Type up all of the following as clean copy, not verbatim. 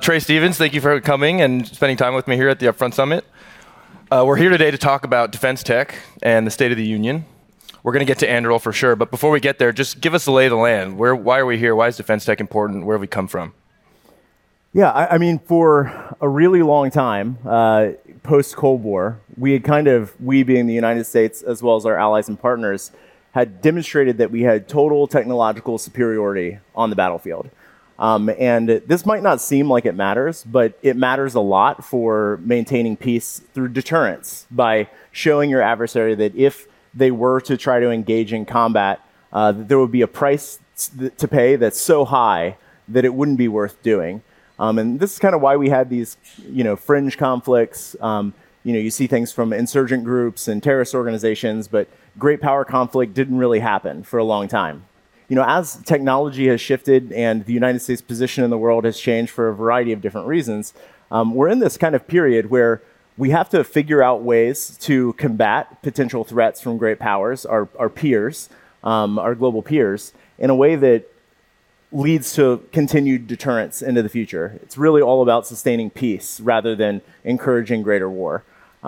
Trey Stevens, thank you for coming and spending time with me here at the Upfront Summit. We're here today to talk about defense tech and the state of the union. We're going to get to Anduril for sure, but before we get there, just give us the lay of the land. Why are we here? Why is defense tech important? Where have we come from? Yeah, I mean, for a really long time, post-Cold War, we being the United States, as well as our allies and partners, had demonstrated that we had total technological superiority on the battlefield. And this might not seem like it matters, but it matters a lot for maintaining peace through deterrence by showing your adversary that if they were to try to engage in combat, there would be a price to pay that's so high that it wouldn't be worth doing. And this is kind of why we had these, fringe conflicts. You see things from insurgent groups and terrorist organizations, but great power conflict didn't really happen for a long time. As technology has shifted and the United States' position in the world has changed for a variety of different reasons, we're in this kind of period where we have to figure out ways to combat potential threats from great powers, our peers, our global peers, in a way that leads to continued deterrence into the future. It's really all about sustaining peace rather than encouraging greater war.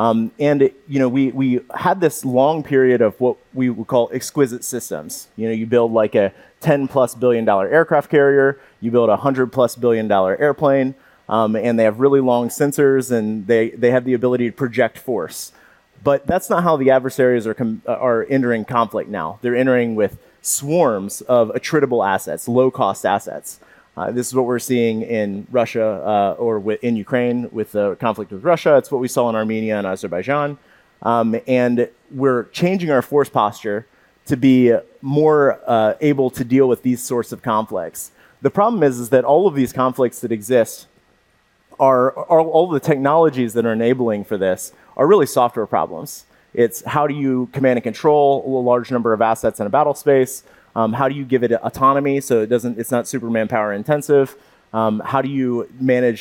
We had this long period of what we would call exquisite systems. You build like a $10+ billion aircraft carrier, you build a $100+ billion airplane, and they have really long sensors, and they have the ability to project force. But that's not how the adversaries are entering conflict now. They're entering with swarms of attritable assets, low-cost assets. This is what we're seeing in Russia in Ukraine with the conflict with Russia. It's what we saw in Armenia and Azerbaijan. And we're changing our force posture to be more able to deal with these sorts of conflicts. The problem is that all of these conflicts that exist are all the technologies that are enabling for this are really software problems. It's how do you command and control a large number of assets in a battle space? How do you give it autonomy so it's not super manpower intensive? How do you manage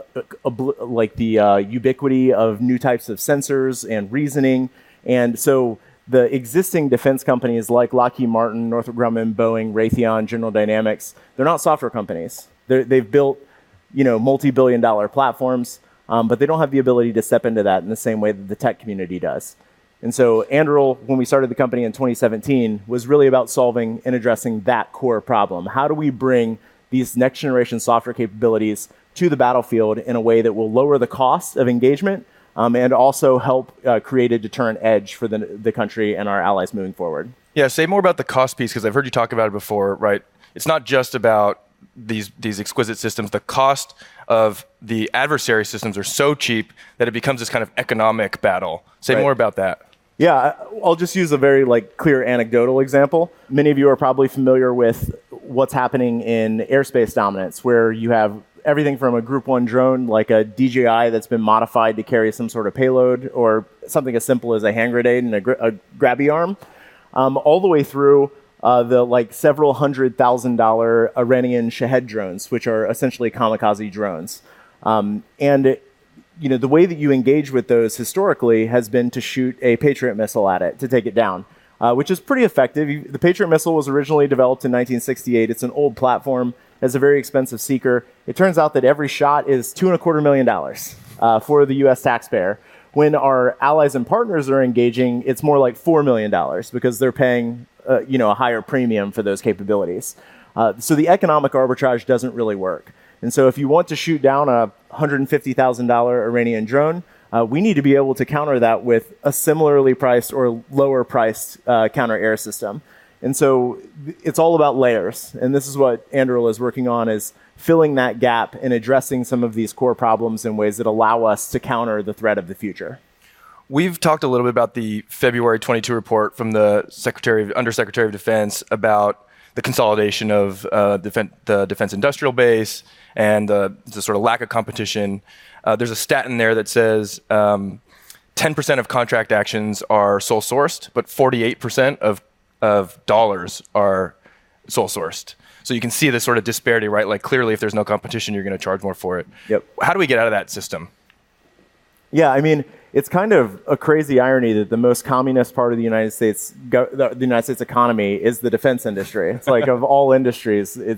the ubiquity of new types of sensors and reasoning? And so the existing defense companies like Lockheed Martin, Northrop Grumman, Boeing, Raytheon, General Dynamics, they're not software companies. They've built multi-billion-dollar platforms, but they don't have the ability to step into that in the same way that the tech community does. And so Anduril, when we started the company in 2017, was really about solving and addressing that core problem. How do we bring these next-generation software capabilities to the battlefield in a way that will lower the cost of engagement and also help create a deterrent edge for the country and our allies moving forward? Yeah, say more about the cost piece, because I've heard you talk about it before, right? It's not just about these exquisite systems. The cost of the adversary systems are so cheap that it becomes this kind of economic battle. Say more about that. Yeah, I'll just use a very clear anecdotal example. Many of you are probably familiar with what's happening in airspace dominance, where you have everything from a Group 1 drone, like a DJI that's been modified to carry some sort of payload, or something as simple as a hand grenade and a grabby arm, all the way through the several $100,000 Iranian Shahed drones, which are essentially kamikaze drones. The way that you engage with those historically has been to shoot a Patriot missile at it to take it down, which is pretty effective. The Patriot missile was originally developed in 1968. It's an old platform, has a very expensive seeker. It turns out that every shot is $2.25 million for the U.S. taxpayer. When our allies and partners are engaging, it's more like $4 million because they're paying a higher premium for those capabilities. So the economic arbitrage doesn't really work. And so if you want to shoot down a $150,000 Iranian drone, we need to be able to counter that with a similarly priced or lower priced counter-air system. And so it's all about layers. And this is what Anduril is working on, is filling that gap and addressing some of these core problems in ways that allow us to counter the threat of the future. We've talked a little bit about the February 22 report from the Undersecretary of Defense about the consolidation of the defense industrial base and the sort of lack of competition. There's a stat in there that says 10% of contract actions are sole sourced, but 48% of dollars are sole sourced. So you can see this sort of disparity, right? Like clearly, if there's no competition, you're going to charge more for it. Yep. How do we get out of that system? Yeah, I mean, it's kind of a crazy irony that the most communist part of the United States economy is the defense industry. It's like of all industries, it's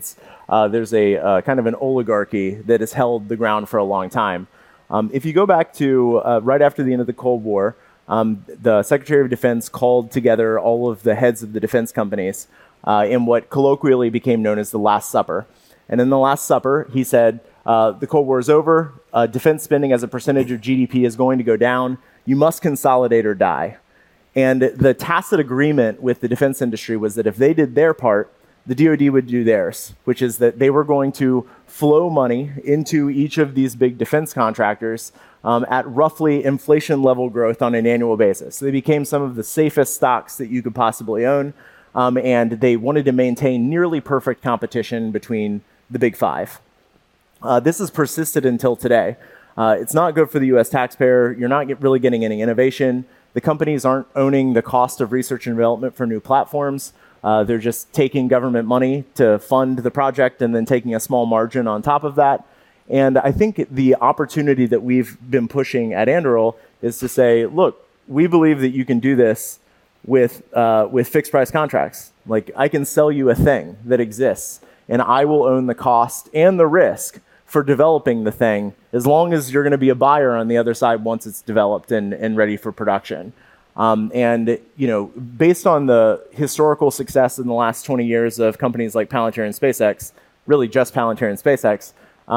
there's a kind of an oligarchy that has held the ground for a long time. If you go back to right after the end of the Cold War, the Secretary of Defense called together all of the heads of the defense companies in what colloquially became known as the Last Supper. And in the Last Supper, he said, the Cold War is over, defense spending as a percentage of GDP is going to go down, you must consolidate or die. And the tacit agreement with the defense industry was that if they did their part, the DoD would do theirs, which is that they were going to flow money into each of these big defense contractors at roughly inflation level growth on an annual basis. So they became some of the safest stocks that you could possibly own, and they wanted to maintain nearly perfect competition between the big five. This has persisted until today. It's not good for the US taxpayer. You're not really getting any innovation. The companies aren't owning the cost of research and development for new platforms. They're just taking government money to fund the project and then taking a small margin on top of that. And I think the opportunity that we've been pushing at Anduril is to say, look, we believe that you can do this with fixed price contracts. Like, I can sell you a thing that exists, and I will own the cost and the risk for developing the thing, as long as you're going to be a buyer on the other side once it's developed and ready for production. And based on the historical success in the last 20 years of companies like Palantir and SpaceX, really just Palantir and SpaceX,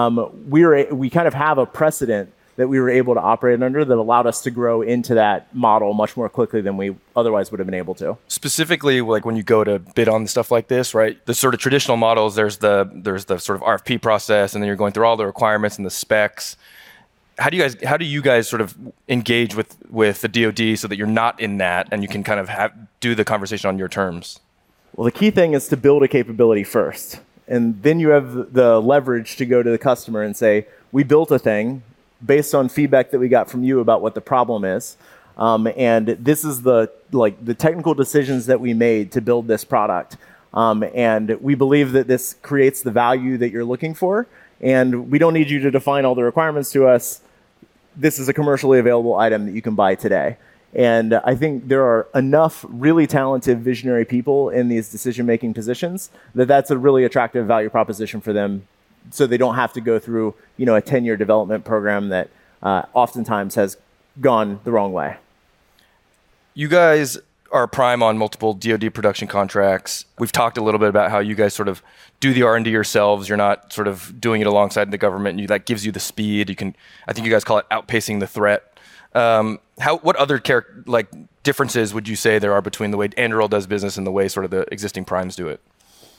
we kind of have a precedent that we were able to operate under that allowed us to grow into that model much more quickly than we otherwise would have been able to. Specifically, like when you go to bid on stuff like this, right? The sort of traditional models, there's the sort of RFP process, and then you're going through all the requirements and the specs. How do you guys sort of engage with the DoD so that you're not in that and you can kind of do the conversation on your terms? Well, the key thing is to build a capability first. And then you have the leverage to go to the customer and say, we built a thing based on feedback that we got from you about what the problem is. And this is the technical decisions that we made to build this product. And we believe that this creates the value that you're looking for. And we don't need you to define all the requirements to us. This is a commercially available item that you can buy today. And I think there are enough really talented visionary people in these decision-making positions that that's a really attractive value proposition for them, so they don't have to go through a 10-year development program that oftentimes has gone the wrong way. You guys are prime on multiple DoD production contracts. We've talked a little bit about how you guys sort of do the R&D yourselves. You're not sort of doing it alongside the government. That gives you the speed. I think you guys call it outpacing the threat. What other differences would you say there are between the way Anduril does business and the way sort of the existing primes do it?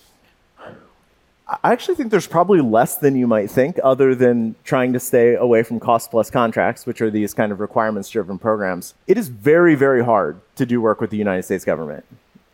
I actually think there's probably less than you might think, other than trying to stay away from cost-plus contracts, which are these kind of requirements-driven programs. It is very, very hard to do work with the United States government.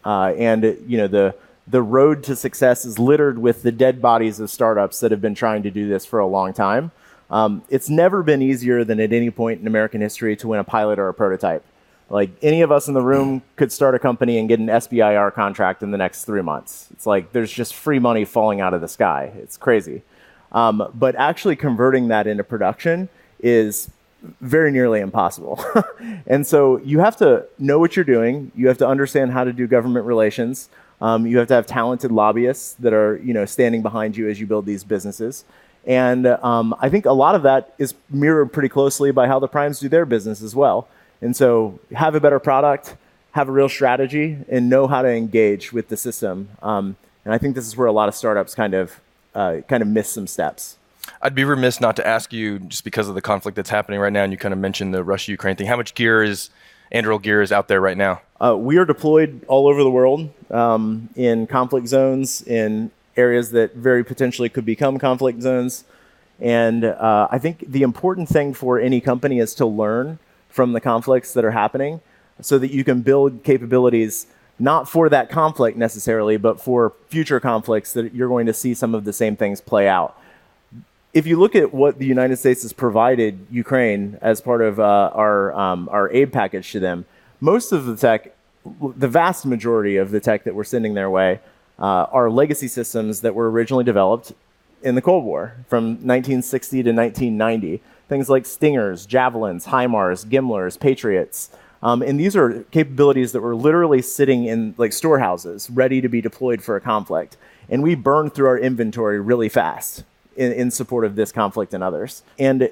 The road to success is littered with the dead bodies of startups that have been trying to do this for a long time. It's never been easier than at any point in American history to win a pilot or a prototype. Like, any of us in the room could start a company and get an SBIR contract in the next 3 months. It's like there's just free money falling out of the sky. It's crazy. But actually converting that into production is very nearly impossible. And so you have to know what you're doing. You have to understand how to do government relations. You have to have talented lobbyists that are standing behind you as you build these businesses. And I think a lot of that is mirrored pretty closely by how the primes do their business as well. And so have a better product, have a real strategy, and know how to engage with the system. And I think this is where a lot of startups kind of miss some steps. I'd be remiss not to ask you, just because of the conflict that's happening right now, and you kind of mentioned the Russia-Ukraine thing, how much Anduril gear is out there right now? We are deployed all over the world in conflict zones, in areas that very potentially could become conflict zones. And I think the important thing for any company is to learn from the conflicts that are happening so that you can build capabilities not for that conflict necessarily, but for future conflicts that you're going to see some of the same things play out. If you look at what the United States has provided Ukraine as part of our aid package to them, most of the tech, the vast majority of the tech that we're sending their way are legacy systems that were originally developed in the Cold War from 1960 to 1990. Things like Stingers, Javelins, HIMARS, Gimlers, Patriots. And these are capabilities that were literally sitting in storehouses, ready to be deployed for a conflict. And we burned through our inventory really fast in support of this conflict and others. And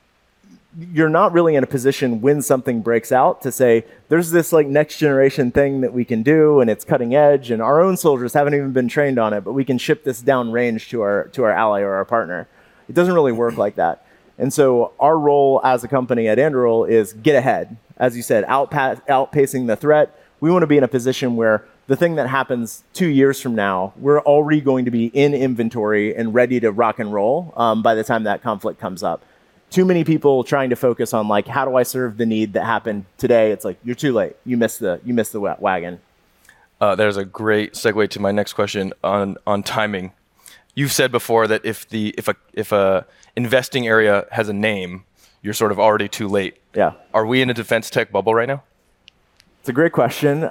you're not really in a position when something breaks out to say, there's this like next generation thing that we can do and it's cutting edge and our own soldiers haven't even been trained on it, but we can ship this down range to our ally or our partner. It doesn't really work like that. And so our role as a company at Anduril is get ahead. As you said, outpacing the threat. We want to be in a position where the thing that happens 2 years from now, we're already going to be in inventory and ready to rock and roll by the time that conflict comes up. Too many people trying to focus on like, how do I serve the need that happened today? It's like, you're too late. You missed the wagon. There's a great segue to my next question on timing. You've said before that if a investing area has a name, you're sort of already too late. Yeah. Are we in a defense tech bubble right now? It's a great question.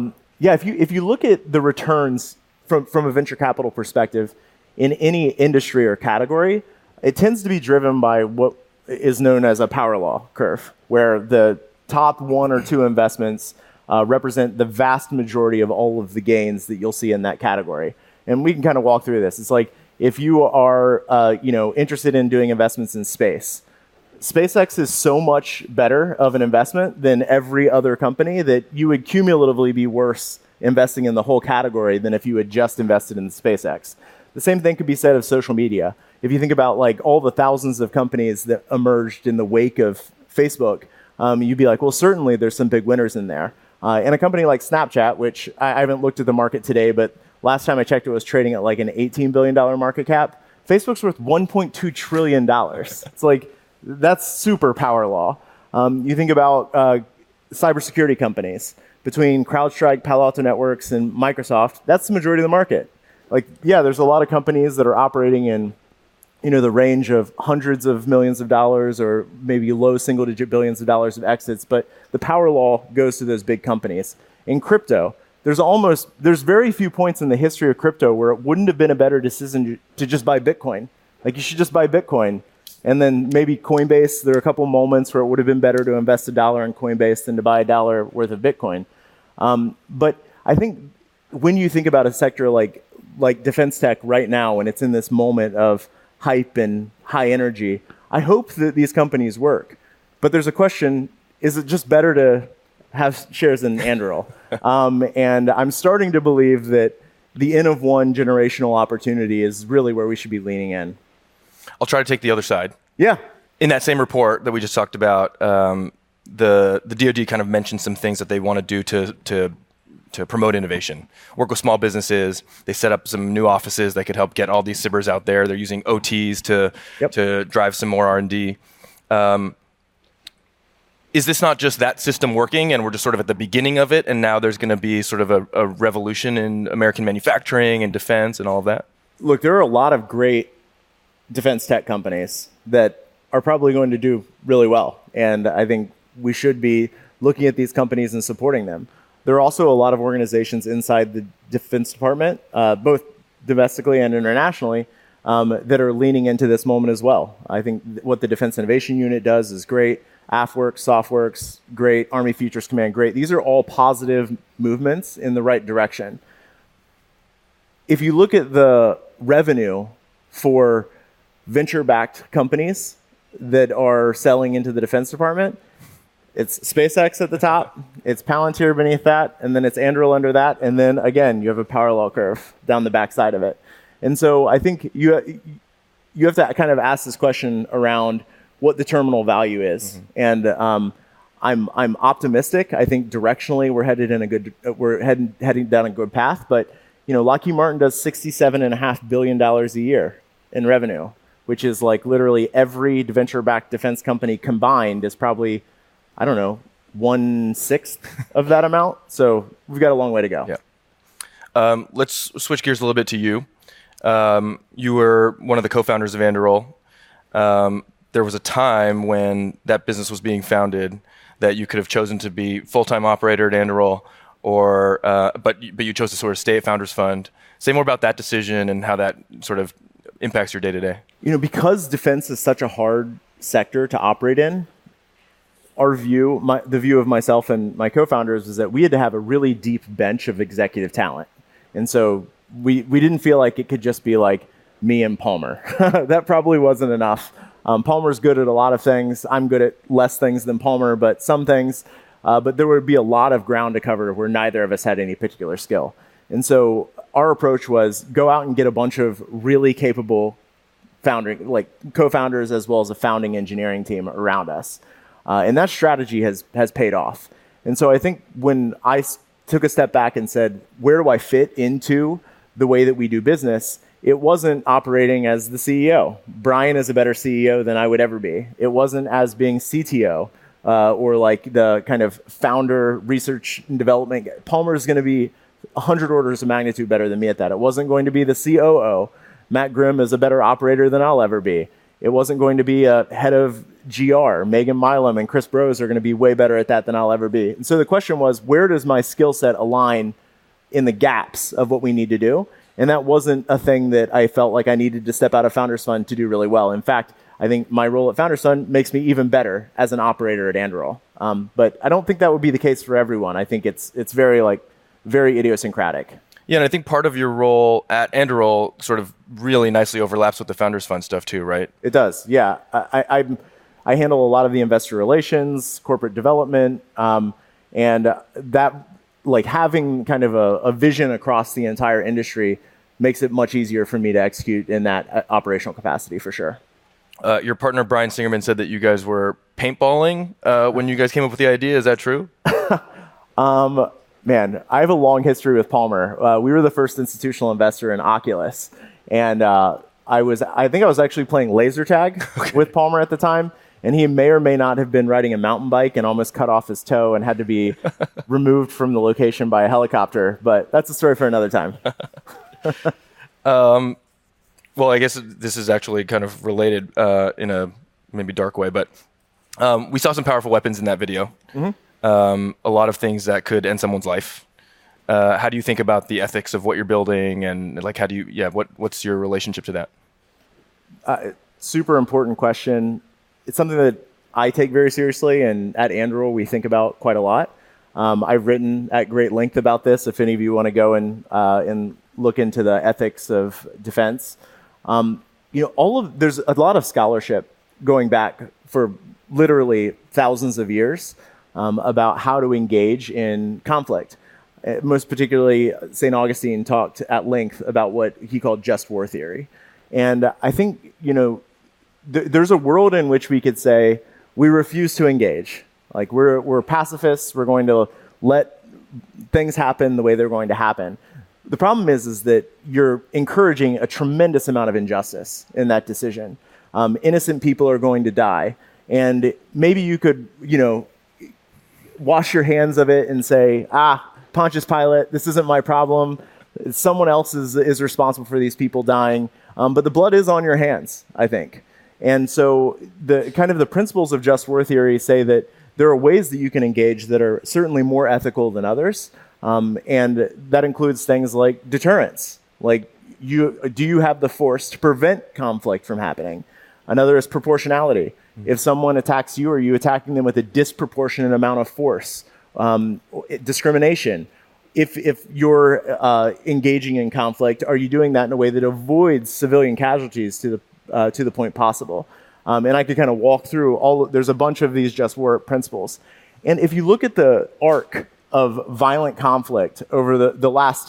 If you look at the returns from a venture capital perspective in any industry or category, it tends to be driven by what is known as a power law curve, where the top 1 or 2 investments represent the vast majority of all of the gains that you'll see in that category. And we can kind of walk through this. It's like if you are interested in doing investments in space, SpaceX is so much better of an investment than every other company that you would cumulatively be worse investing in the whole category than if you had just invested in SpaceX. The same thing could be said of social media. If you think about like all the thousands of companies that emerged in the wake of Facebook, you'd be like, well, certainly there's some big winners in there. And a company like Snapchat, which I haven't looked at the market today, but last time I checked, it was trading at like an $18 billion market cap. Facebook's worth $1.2 trillion. It's like, that's super power law. You think about cybersecurity companies. Between CrowdStrike, Palo Alto Networks, and Microsoft, that's the majority of the market. Like, yeah, there's a lot of companies that are operating in the range of hundreds of millions of dollars or maybe low single-digit billions of dollars of exits, but the power law goes to those big companies. In crypto, there's very few points in the history of crypto where it wouldn't have been a better decision to just buy Bitcoin. Like, you should just buy Bitcoin. And then maybe Coinbase, there are a couple moments where it would have been better to invest $1 in Coinbase than to buy $1 worth of Bitcoin. But I think when you think about a sector like defense tech right now, when it's in this moment of hype and high energy, I hope that these companies work. But there's a question, is it just better to have shares in Anduril? And I'm starting to believe that the N of one generational opportunity is really where we should be leaning in. I'll try to take the other side. Yeah. In that same report that we just talked about, the DoD kind of mentioned some things that they want to do to promote innovation, work with small businesses. They set up some new offices that could help get all these SIBRs out there. They're using OTs to drive some more R&D. Is this not just that system working and we're just sort of at the beginning of it and now there's going to be sort of a revolution in American manufacturing and defense and all of that? Look, there are a lot of great defense tech companies that are probably going to do really well. And I think we should be looking at these companies and supporting them. There are also a lot of organizations inside the Defense Department, both domestically and internationally, that are leaning into this moment as well. I think what the Defense Innovation Unit does is great. AFWorks, SOFWorks, great. Army Futures Command, great. These are all positive movements in the right direction. If you look at the revenue for venture-backed companies that are selling into the Defense Department, it's SpaceX at the top, it's Palantir beneath that, and then it's Anduril under that, and then again, you have a power law curve down the backside of it. And so I think you have to kind of ask this question around what the terminal value is. Mm-hmm. And I'm optimistic. I think directionally we're heading down a good path. But Lockheed Martin does $67.5 billion a year in revenue, which is like literally every venture-backed defense company combined is probably, 1/6 of that amount. So we've got a long way to go. Yeah. Let's switch gears a little bit to you. You were one of the co-founders of Anduril. There was a time when that business was being founded that you could have chosen to be full-time operator at Anduril, but you chose to sort of stay at Founders Fund. Say more about that decision and how that sort of impacts your day-to-day. Because defense is such a hard sector to operate in, our view, the view of myself and my co-founders, is that we had to have a really deep bench of executive talent. And so we didn't feel like it could just be like me and Palmer. That probably wasn't enough. Palmer's good at a lot of things. I'm good at less things than Palmer, but some things. But there would be a lot of ground to cover where neither of us had any particular skill. And so our approach was go out and get a bunch of really capable co-founders as well as a founding engineering team around us. And that strategy has paid off. And so I think when I took a step back and said, where do I fit into the way that we do business? It wasn't operating as the CEO. Brian is a better CEO than I would ever be. It wasn't as being CTO or like the kind of founder research and development. Palmer is going to be 100 orders of magnitude better than me at that. It wasn't going to be the COO. Matt Grimm is a better operator than I'll ever be. It wasn't going to be a head of GR. Megan Milam and Chris Brose are going to be way better at that than I'll ever be. And so the question was, where does my skill set align in the gaps of what we need to do? And that wasn't a thing that I felt like I needed to step out of Founders Fund to do really well. In fact, I think my role at Founders Fund makes me even better as an operator at Anduril. But I don't think that would be the case for everyone. I think it's very idiosyncratic. Yeah, and I think part of your role at Anduril sort of really nicely overlaps with the Founders Fund stuff too, right? It does, yeah. I handle a lot of the investor relations, corporate development, and that, like having kind of a vision across the entire industry makes it much easier for me to execute in that operational capacity for sure. Your partner, Brian Singerman, said that you guys were paintballing when you guys came up with the idea. Is that true? Man, I have a long history with Palmer. We were the first institutional investor in Oculus. And I think I was actually playing laser tag with Palmer at the time. And he may or may not have been riding a mountain bike and almost cut off his toe and had to be removed from the location by a helicopter. But that's a story for another time. Well, I guess this is actually kind of related in a maybe dark way. But we saw some powerful weapons in that video. Mm-hmm. A lot of things that could end someone's life. How do you think about the ethics of what you're building, and like what's your relationship to that? Super important question. It's something that I take very seriously, and at Anduril we think about quite a lot. I've written at great length about this. If any of you want to go and look into the ethics of defense, there's a lot of scholarship going back for literally thousands of years. About how to engage in conflict. Most particularly, St. Augustine talked at length about what he called just war theory. And I think, there's a world in which we could say, we refuse to engage. Like, we're pacifists, we're going to let things happen the way they're going to happen. The problem is that you're encouraging a tremendous amount of injustice in that decision. Innocent people are going to die. And maybe you could, wash your hands of it and say, Pontius Pilate, this isn't my problem. Someone else is responsible for these people dying. But the blood is on your hands, I think. And so the principles of just war theory say that there are ways that you can engage that are certainly more ethical than others. And that includes things like deterrence. Like, do you have the force to prevent conflict from happening? Another is proportionality. If someone attacks you, are you attacking them with a disproportionate amount of force? Discrimination. If you're engaging in conflict, are you doing that in a way that avoids civilian casualties to the point possible? And I could kind of walk through there's a bunch of these just war principles. And if you look at the arc of violent conflict over the last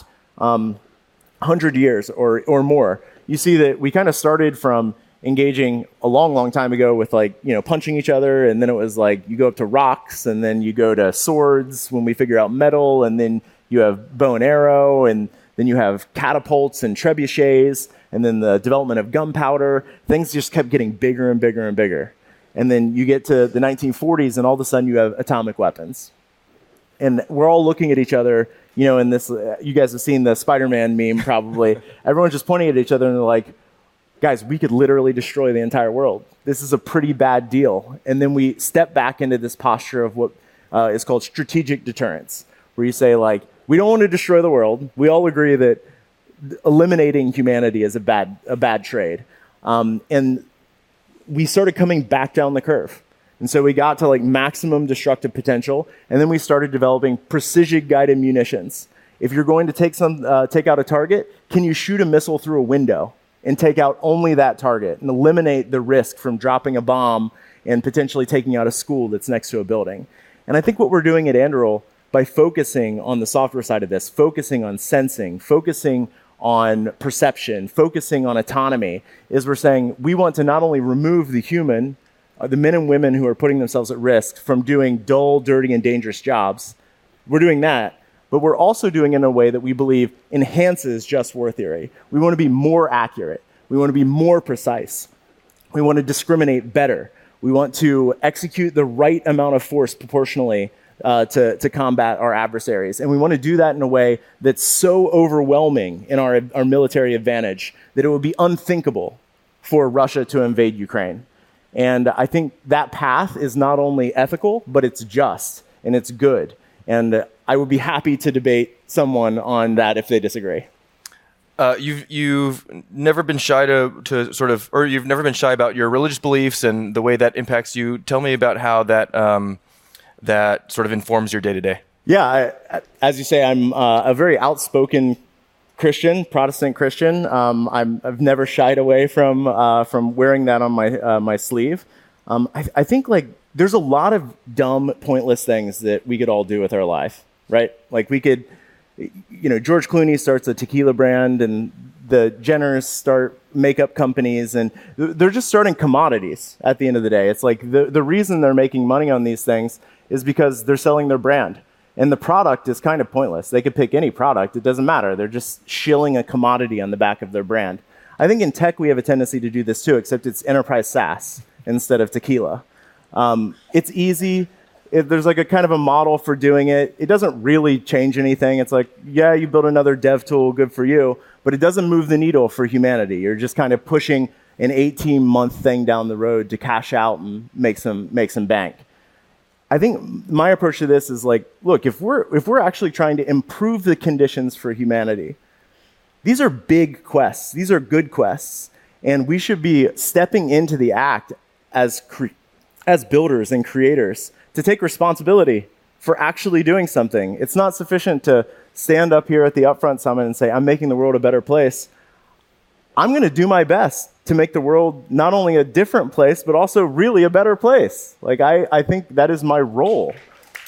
100 years or more, you see that we kind of started from engaging a long, long time ago with punching each other. And then it was like, you go up to rocks, and then you go to swords when we figure out metal, and then you have bow and arrow, and then you have catapults and trebuchets, and then the development of gunpowder. Things just kept getting bigger and bigger and bigger. And then you get to the 1940s, and all of a sudden you have atomic weapons. And we're all looking at each other, in this, you guys have seen the Spider-Man meme probably. Everyone's just pointing at each other, and they're like, guys, we could literally destroy the entire world. This is a pretty bad deal. And then we step back into this posture of what is called strategic deterrence, where you say, we don't want to destroy the world. We all agree that eliminating humanity is a bad trade. And we started coming back down the curve. And so we got to maximum destructive potential, and then we started developing precision-guided munitions. If you're going to take out a target, can you shoot a missile through a window and take out only that target and eliminate the risk from dropping a bomb and potentially taking out a school that's next to a building? And I think what we're doing at Anduril, by focusing on the software side of this, focusing on sensing, focusing on perception, focusing on autonomy, is we're saying we want to not only remove the human, the men and women who are putting themselves at risk from doing dull, dirty, and dangerous jobs. We're doing that, but we're also doing it in a way that we believe enhances just war theory. We want to be more accurate. We want to be more precise. We want to discriminate better. We want to execute the right amount of force proportionally to combat our adversaries. And we want to do that in a way that's so overwhelming in our military advantage that it would be unthinkable for Russia to invade Ukraine. And I think that path is not only ethical, but it's just and it's good. And I would be happy to debate someone on that if they disagree. You've never been shy to sort of, or you've never been shy about your religious beliefs and the way that impacts you. Tell me about how that sort of informs your day to day. Yeah, as you say, I'm a very outspoken Christian, Protestant Christian. I've never shied away from wearing that on my sleeve. I think like there's a lot of dumb, pointless things that we could all do with our life, right? Like we could, George Clooney starts a tequila brand, and the Jenners start makeup companies, and they're just starting commodities at the end of the day. It's like the reason they're making money on these things is because they're selling their brand. And the product is kind of pointless. They could pick any product. It doesn't matter. They're just shilling a commodity on the back of their brand. I think in tech, we have a tendency to do this too, except it's enterprise SaaS instead of tequila. It's easy. There's like a kind of a model for doing it. It doesn't really change anything. It's like, yeah, you build another dev tool, good for you, but it doesn't move the needle for humanity. You're just kind of pushing an 18-month thing down the road to cash out and make some bank. I think my approach to this is like, look, if we're actually trying to improve the conditions for humanity, these are big quests. These are good quests, and we should be stepping into the act as builders and creators to take responsibility for actually doing something. It's not sufficient to stand up here at the Upfront Summit and say, I'm making the world a better place. I'm going to do my best to make the world not only a different place, but also really a better place. Like, I think that is my role.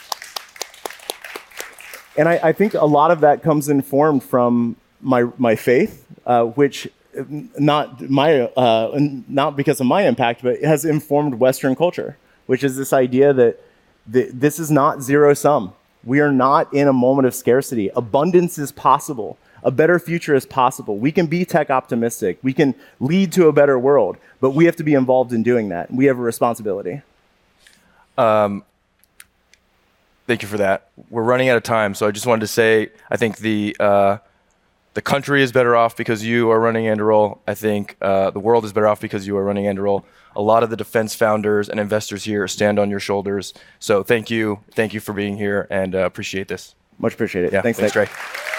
And I think a lot of that comes informed from my faith, which not because of my impact, but it has informed Western culture, which is this idea that this is not zero sum. We are not in a moment of scarcity. Abundance is possible. A better future is possible. We can be tech optimistic. We can lead to a better world, but we have to be involved in doing that. We have a responsibility. Thank you for that. We're running out of time, so I just wanted to say I think the country is better off because you are running Anduril. I think the world is better off because you are running Anduril. A lot of the defense founders and investors here stand on your shoulders. So thank you for being here, and appreciate this. Much appreciated. Yeah, thanks, Nick. Trey.